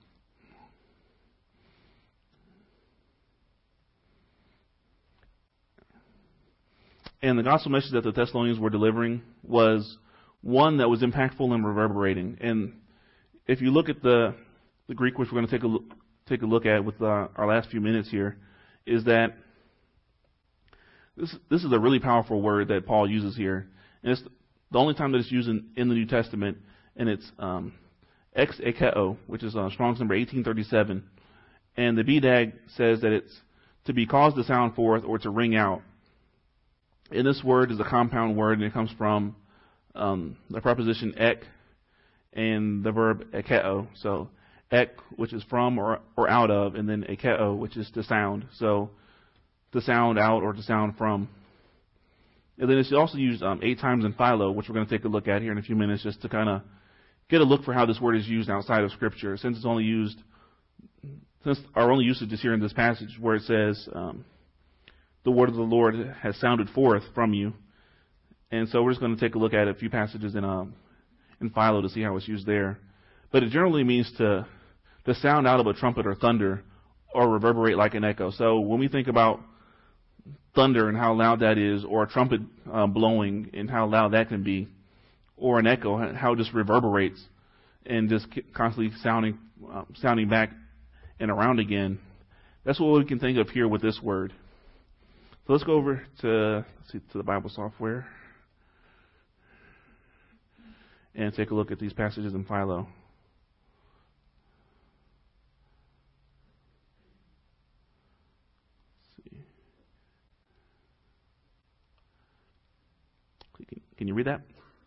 And the gospel message that the Thessalonians were delivering was one that was impactful and reverberating. And if you look at the the Greek, which we're going to take a look, take a look at with uh, our last few minutes here, is that this this is a really powerful word that Paul uses here, and it's the only time that it's used in, in the New Testament, and it's um, ex ekeo, which is uh, Strong's number eighteen thirty-seven, and the B D A G says that it's to be caused to sound forth or to ring out. And this word is a compound word, and it comes from um, the preposition ek and the verb ekeo. So ek, which is from or, or out of, and then ekeo, which is to sound. So to sound out or to sound from. And then it's also used um, eight times in Philo, which we're going to take a look at here in a few minutes, just to kind of get a look for how this word is used outside of Scripture. Since it's only used, since our only usage is here in this passage where it says, um, the word of the Lord has sounded forth from you. And so we're just going to take a look at a few passages in um, in Philo to see how it's used there. But it generally means to to sound out of a trumpet or thunder or reverberate like an echo. So when we think about thunder and how loud that is, or a trumpet uh, blowing and how loud that can be, or an echo, how it just reverberates and just constantly sounding uh, sounding back and around again, that's what we can think of here with this word. So let's go over to, let's see, to the Bible software and take a look at these passages in Philo. Let's see. Can, can you read that?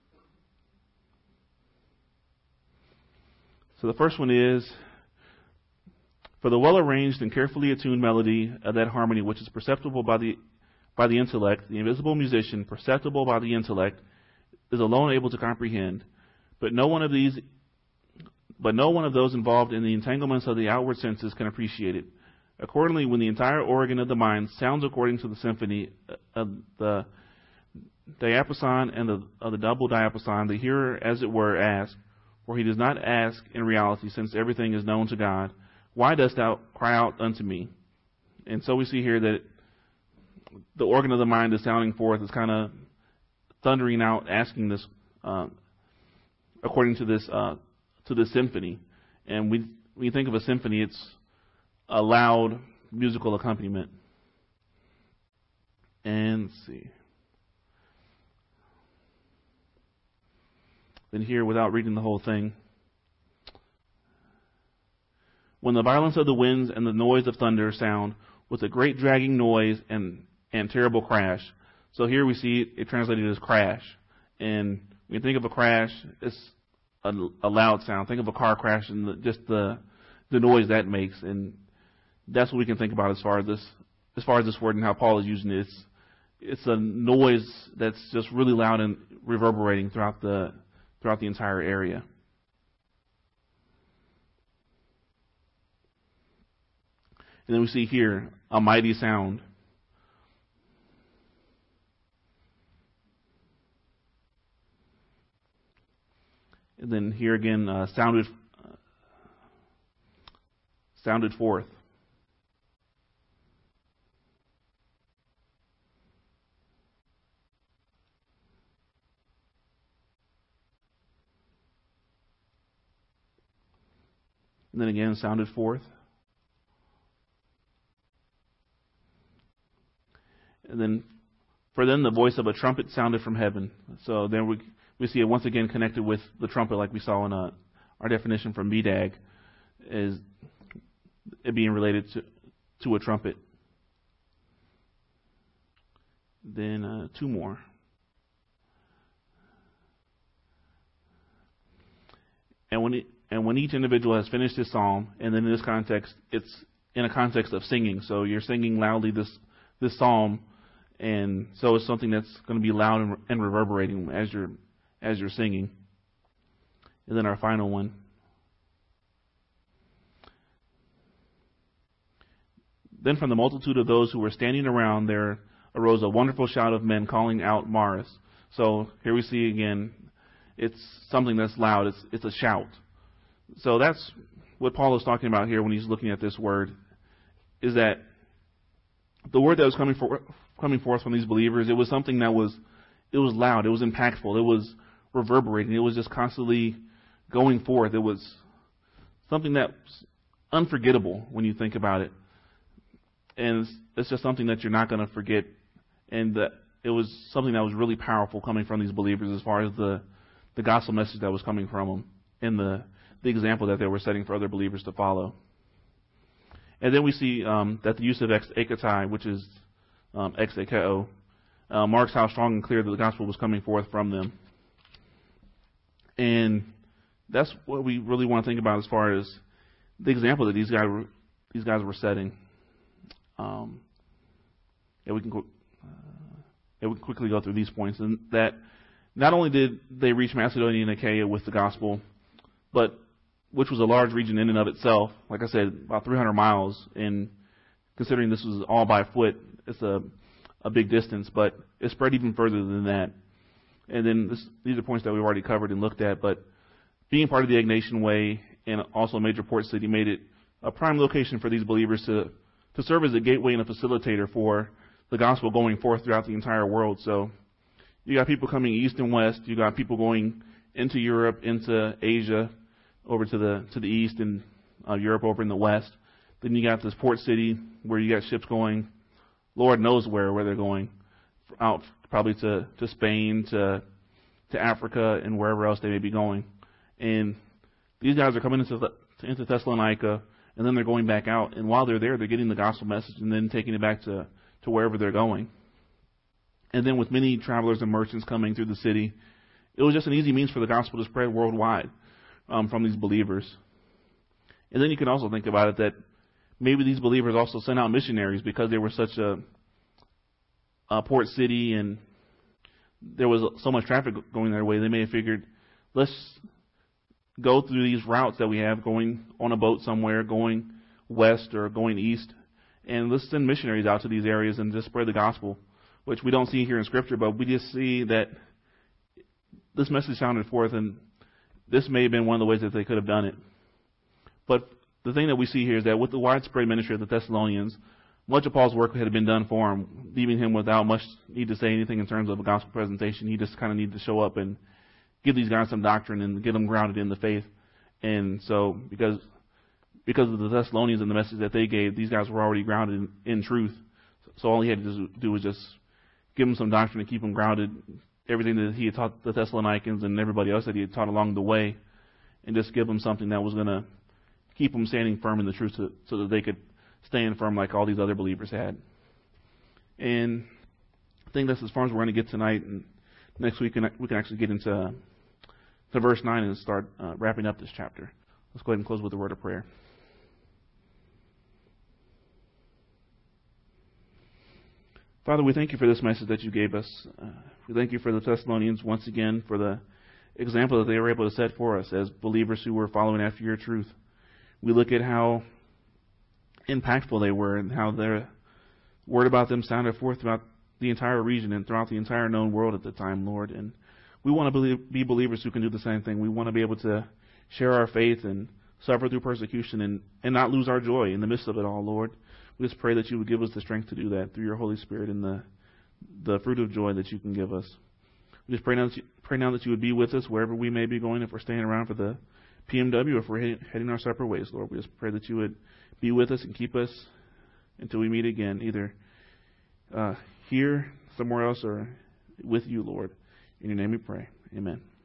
So the first one is, for the well-arranged and carefully attuned melody of that harmony which is perceptible by the by the intellect, the invisible musician, perceptible by the intellect, is alone able to comprehend. But no one of these, but no one of those involved in the entanglements of the outward senses can appreciate it. Accordingly, when the entire organ of the mind sounds according to the symphony of the diapason and the, of the double diapason, the hearer, as it were, asks, for he does not ask in reality, since everything is known to God, why dost thou cry out unto me? And so we see here that the organ of the mind is sounding forth, is kind of thundering out, asking this, uh, according to this, uh, to this symphony. And we, when you think of a symphony, it's a loud musical accompaniment. And let's see. Then here, without reading the whole thing, when the violence of the winds and the noise of thunder sound with a great dragging noise and, and terrible crash. So here we see it, it translated as crash. And when you think of a crash, it's a, a loud sound. Think of a car crash and the, just the the noise that makes. And that's what we can think about as far as this as far as this word and how Paul is using it. It's, it's a noise that's just really loud and reverberating throughout the throughout the entire area. And then we see here a mighty sound. And then here again, uh, sounded uh, sounded forth. And then again, sounded forth. And then for them, the voice of a trumpet sounded from heaven. So then we we see it once again connected with the trumpet, like we saw in uh, our definition from B D A G, is it being related to, to a trumpet. Then uh, two more. And when it, and when each individual has finished his psalm, and then in this context, it's in a context of singing. So you're singing loudly this this psalm, and so it's something that's going to be loud and, and reverberating as you're as you're singing. And then our final one. Then from the multitude of those who were standing around there arose a wonderful shout of men calling out Maris. So here we see again, it's something that's loud. It's it's a shout. So that's what Paul is talking about here when he's looking at this word, is that the word that was coming for, coming forth from these believers, it was something that was it was loud, it was impactful, it was reverberating, it was just constantly going forth. It was something that's unforgettable when you think about it. And it's, it's just something that you're not going to forget. And that it was something that was really powerful coming from these believers as far as the, the gospel message that was coming from them and the, the example that they were setting for other believers to follow. And then we see um, that the use of ex eketai, which is um, ex ekeo, uh, marks how strong and clear that the gospel was coming forth from them. And that's what we really want to think about as far as the example that these guys were, these guys were setting. Um, yeah, we can uh, yeah, we can quickly go through these points. And that not only did they reach Macedonia and Achaia with the gospel, but which was a large region in and of itself. Like I said, about three hundred miles. And considering this was all by foot, it's a a big distance. But it spread even further than that. And then this, these are points that we've already covered and looked at. But being part of the Ignatian Way and also a major port city made it a prime location for these believers to to serve as a gateway and a facilitator for the gospel going forth throughout the entire world. So you got people coming east and west. You got people going into Europe, into Asia, over to the to the east, and uh, Europe over in the west. Then you got this port city where you got ships going, Lord knows where where they're going, out probably to, to Spain, to to Africa, and wherever else they may be going. And these guys are coming into the, into Thessalonica. And then they're going back out. And while they're there, they're getting the gospel message and then taking it back to, to wherever they're going. And then with many travelers and merchants coming through the city, it was just an easy means for the gospel to spread worldwide um, from these believers. And then you can also think about it that maybe these believers also sent out missionaries because they were such a, a port city and there was so much traffic going their way. They may have figured, let's go through these routes that we have, going on a boat somewhere, going west or going east, and let's send missionaries out to these areas and just spread the gospel, which we don't see here in Scripture, but we just see that this message sounded forth, and this may have been one of the ways that they could have done it. But the thing that we see here is that with the widespread ministry of the Thessalonians, much of Paul's work had been done for him, leaving him without much need to say anything in terms of a gospel presentation. He just kind of needed to show up and give these guys some doctrine and get them grounded in the faith. And so because because of the Thessalonians and the message that they gave, these guys were already grounded in, in truth. So all he had to do was just give them some doctrine and keep them grounded, everything that he had taught the Thessalonians and everybody else that he had taught along the way, and just give them something that was going to keep them standing firm in the truth so, so that they could stand firm like all these other believers had. And I think that's as far as we're going to get tonight. And next week we can actually get into to verse nine and start uh, wrapping up this chapter. Let's go ahead and close with a word of prayer. Father, we thank you for this message that you gave us. Uh, we thank you for the Thessalonians once again, for the example that they were able to set for us as believers who were following after your truth. We look at how impactful they were and how their word about them sounded forth throughout the entire region and throughout the entire known world at the time, Lord. And we want to believe, be believers who can do the same thing. We want to be able to share our faith and suffer through persecution and, and not lose our joy in the midst of it all, Lord. We just pray that you would give us the strength to do that through your Holy Spirit and the the fruit of joy that you can give us. We just pray now that you, pray now that you would be with us wherever we may be going, if we're staying around for the P M W, if we're heading, heading our separate ways, Lord. We just pray that you would be with us and keep us until we meet again, either uh, here, somewhere else, or with you, Lord. In your name we pray. Amen.